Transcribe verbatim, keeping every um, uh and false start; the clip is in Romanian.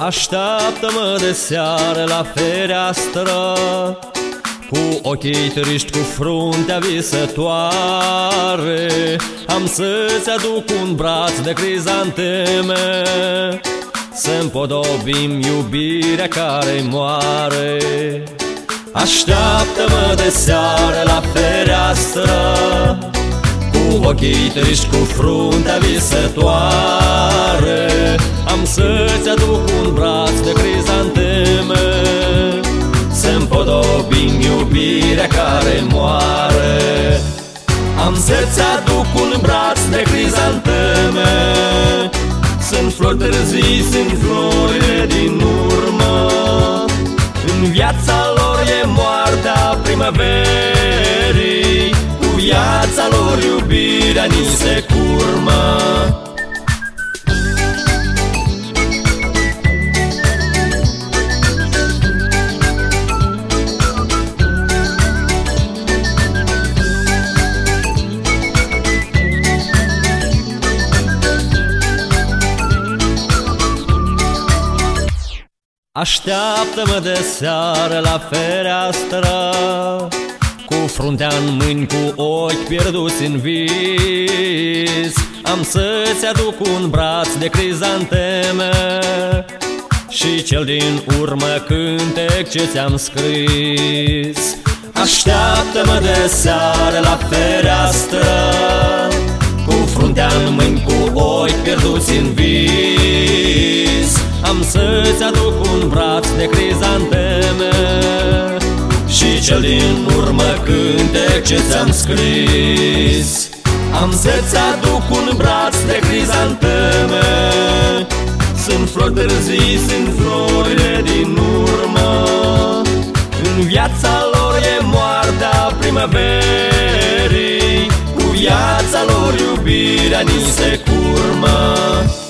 Așteaptă-mă de seară la fereastră, cu ochii triști, cu fruntea visătoare. Am să-ți aduc un braț de crizanteme, să împodobim iubirea care moare. Așteaptă-mă de seară la fereastră, cu ochii triști, cu fruntea visătoare. Am să-ți aduc un braț de crizanteme, să împodobim iubirea care moare. Am să-ți aduc un braț de crizanteme, sunt flori târzii, sunt florile din urmă. În viața lor e moartea primăverii, cu viața lor iubirea ni se curmă. Așteaptă-mă de seară la fereastră, cu fruntea în mâini, cu ochi pierduți în vis. Am să-ți aduc un braț de crizanteme și cel din urmă cântec ce ți-am scris. Așteaptă-mă de seară la fereastră, cu fruntea în mâini, cu ochi pierduți în vis. Am să-ți aduc un braț de crizanteme și cel din urmă cântec ce ți-am scris. Am să-ți aduc un braț de crizanteme, sunt flori târzii, sunt florile din urmă. În viața lor e moartea primăverii, cu viața lor iubirea ni se curmă.